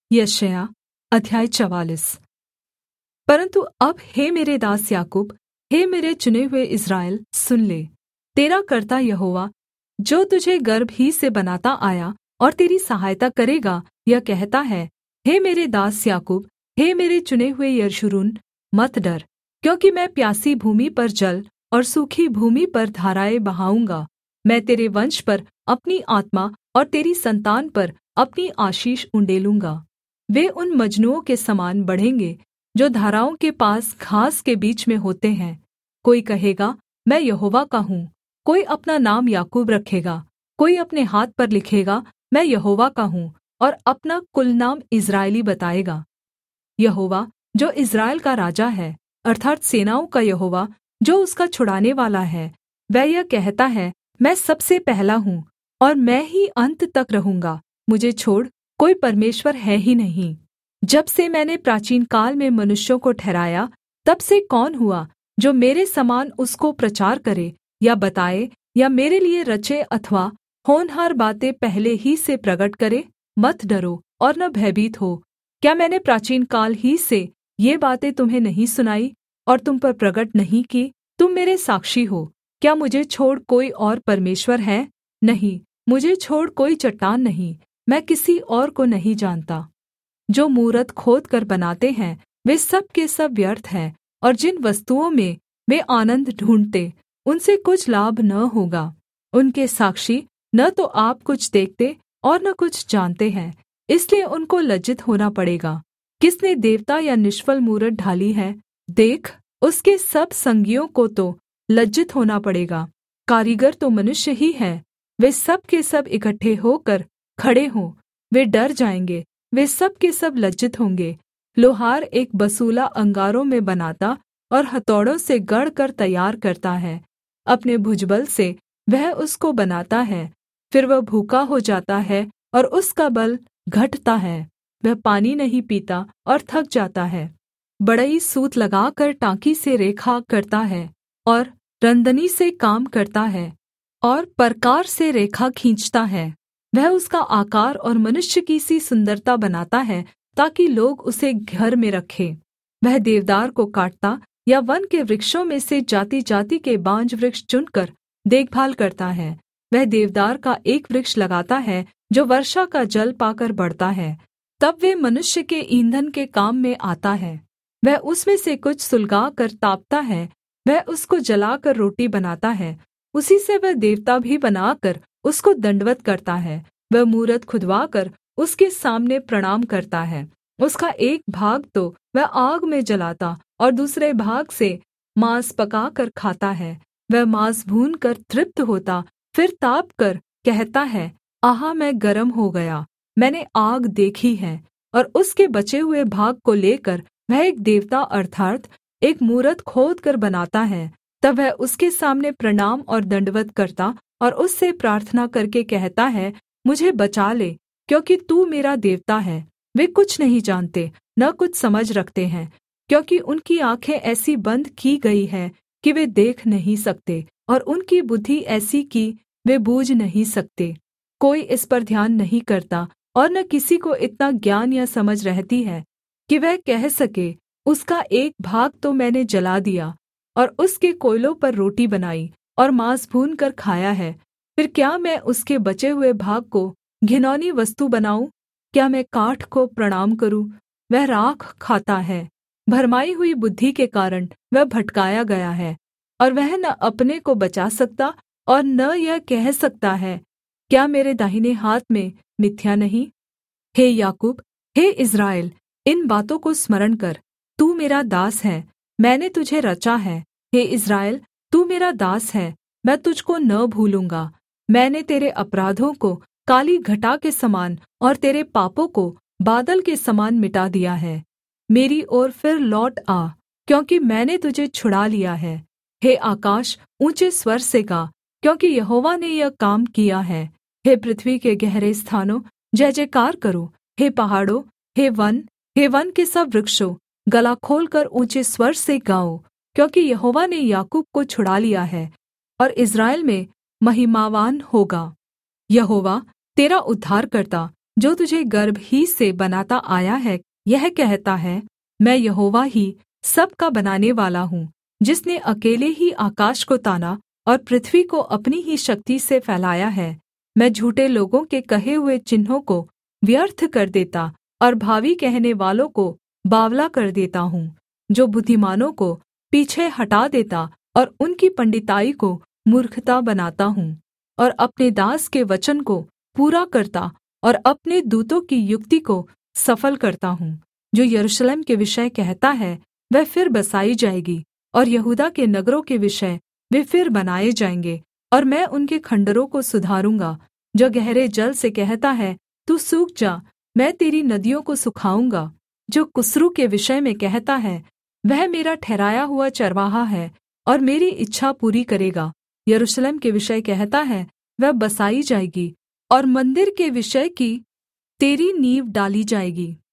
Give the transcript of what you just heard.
यशायाह अध्याय 44। परन्तु अब हे मेरे दास याकूब, हे मेरे चुने हुए इस्राएल, सुन ले। तेरा कर्ता यहोवा, जो तुझे गर्भ ही से बनाता आया और तेरी सहायता करेगा, यह कहता है, हे मेरे दास याकूब, हे मेरे चुने हुए यशूरून, मत डर, क्योंकि मैं प्यासी भूमि पर जल और सूखी भूमि पर धाराएँ बहाऊँगा। मैं तेरे वंश पर अपनी आत्मा और तेरी सन्तान पर अपनी आशीष उण्डेलूँगा। वे उन मजनुओं के समान बढ़ेंगे जो धाराओं के पास घास के बीच में होते हैं। कोई कहेगा, मैं यहोवा का हूँ। कोई अपना नाम याकूब रखेगा, कोई अपने हाथ पर लिखेगा, मैं यहोवा का हूँ, और अपना कुलनाम इस्राएली बताएगा। यहोवा जो इस्राएल का राजा है, अर्थात् सेनाओं का यहोवा जो उसका छुड़ानेवाला है, वह यह कहता है, मैं सबसे पहला हूँ और मैं ही अंत तक रहूँगा। मुझे छोड़ कोई परमेश्वर है ही नहीं। जब से मैंने प्राचीनकाल में मनुष्यों को ठहराया, तब से कौन हुआ जो मेरे समान उसको प्रचार करे या बताए या मेरे लिये रचे अथवा होनहार बातें पहले ही से प्रगट करे? मत डरो और न भयभीत हो। क्या मैंने प्राचीनकाल ही से ये बातें तुम्हें नहीं सुनाई और तुम पर प्रगट नहीं की? तुम मेरे साक्षी हो। क्या मुझे छोड़ कोई और परमेश्वर है? नहीं, मुझे छोड़ कोई चट्टान नहीं। मैं किसी और को नहीं जानता। जो मूरत खोदकर बनाते हैं, वे सब के सब व्यर्थ हैं, और जिन वस्तुओं में वे आनन्द ढूँढ़ते, उनसे कुछ लाभ न होगा। उनके साक्षी न तो आप कुछ देखते और न कुछ जानते हैं, इसलिए उनको लज्जित होना पड़ेगा। किसने देवता या निष्फल मूरत ढाली है? देख, उसके सब संगियों को तो लज्जित होना पड़ेगा। कारीगर तो मनुष्य ही है। वे सब के सब इकट्ठे होकर खड़े हों, वे डर जाएँगे, वे सब के सब लज्जित होंगे। लोहार एक बसूला अंगारों में बनाता और हथौड़ों से गढ़कर तैयार करता है। अपने भुजबल से वह उसको बनाता है, फिर वह भूखा हो जाता है और उसका बल घटता है। वह पानी नहीं पीता और थक जाता है। बढ़ई सूत लगाकर टाँकी से रेखा करता है और रंदनी से काम करता है और परकार से रेखा खींचता है। वह उसका आकार और मनुष्य की सी सुन्दरता बनाता है, ताकि लोग उसे घर में रखें। वह देवदार को काटता या वन के वृक्षों में से जाति-जाति के बांज वृक्ष चुनकर देखभाल करता है। वह देवदार का एक वृक्ष लगाता है जो वर्षा का जल पाकर बढ़ता है, तब वे मनुष्य के ईंधन के काम में आता है। वह उसमें से कुछ सुलगा कर तापता है, वह उसको जलाकर रोटी बनाता है। उसी से वह देवता भी बनाकर उसको दण्डवत् करता है। वह मूरत खुदवाकर उसके सामने प्रणाम करता है। उसका एक भाग तो वह आग में जलाता और दूसरे भाग से माँस पकाकर खाता है। वह माँस भूनकर तृप्त होता, फिर तापकर कहता है, आहा, मैं गर्म हो गया, मैंने आग देखी है। और उसके बचे हुए भाग को लेकर वह एक देवता अर्थात् एक मूरत खोदकर बनाता है। तब वह उसके सामने प्रणाम और दण्डवत् करता और उससे प्रार्थना करके कहता है, मुझे बचा ले, क्योंकि तू मेरा देवता है। वे कुछ नहीं जानते, न कुछ समझ रखते हैं, क्योंकि उनकी आँखें ऐसी बन्द की गई हैं कि वे देख नहीं सकते, और उनकी बुद्धि ऐसी कि वे बूझ नहीं सकते। कोई इस पर ध्यान नहीं करता, और न किसी को इतना ज्ञान या समझ रहती है कि वह कह सके, उसका एक भाग तो मैंने जला दिया और उसके कोयलों पर रोटी बनाई और माँस भूनकर खाया है। फिर क्या मैं उसके बचे हुए भाग को घिनौनी वस्तु बनाऊँ? क्या मैं काठ को प्रणाम करूँ? वह राख खाता है। भरमाई हुई बुद्धि के कारण वह भटकाया गया है, और वह न अपने को बचा सकता और न यह कह सकता है, क्या मेरे दाहिने हाथ में मिथ्या नहीं? हे याकूब, हे इस्राएल, इन बातों को स्मरण कर। तू मेरा दास है, मैंने तुझे रचा है। हे इस्राएल, तू मेरा दास है, मैं तुझको न भूलूँगा। मैंने तेरे अपराधों को काली घटा के समान और तेरे पापों को बादल के समान मिटा दिया है। मेरी ओर फिर लौट आ, क्योंकि मैंने तुझे छुड़ा लिया है। हे आकाश, ऊँचे स्वर से गा, क्योंकि यहोवा ने यह काम किया है। हे पृथ्वी के गहरे स्थानों, जय जयकार करो। हे पहाड़ों, हे वन के सब वृक्षों, गला खोलकर ऊँचे स्वर से गाओ, क्योंकि यहोवा ने याकूब को छुड़ा लिया है और इस्राएल में महिमावान होगा। यहोवा तेरा उद्धारकर्ता जो तुझे गर्भ ही से बनाता आया है, यह कहता है, मैं यहोवा ही सब का बनानेवाला हूँ, जिसने अकेले ही आकाश को ताना और पृथ्वी को अपनी ही शक्ति से फैलाया है। मैं झूठे लोगों के कहे हुए चिन्हों को व्यर्थ कर देता और भावी कहनेवालों को बावला कर देता हूँ, जो बुद्धिमानों को पीछे हटा देता और उनकी पंडिताई को मूर्खता बनाता हूँ, और अपने दास के वचन को पूरा करता और अपने दूतों की युक्ति को सफल करता हूँ। जो यरूशलेम के विषय कहता है, वह फिर बसाई जाएगी, और यहूदा के नगरों के विषय वे फिर बनाए जाएंगे, और मैं उनके खण्डहरों को सुधारूँगा। जो गहरे जल से कहता है, तू सूख जा, मैं तेरी नदियों को सुखाऊँगा। जो कुस्रू के विषय में कहता है, वह मेरा ठहराया हुआ चरवाहा है और मेरी इच्छा पूरी करेगा। यरूशलेम के विषय कहता है, वह बसाई जाएगी, और मंदिर के विषय की तेरी नींव डाली जाएगी।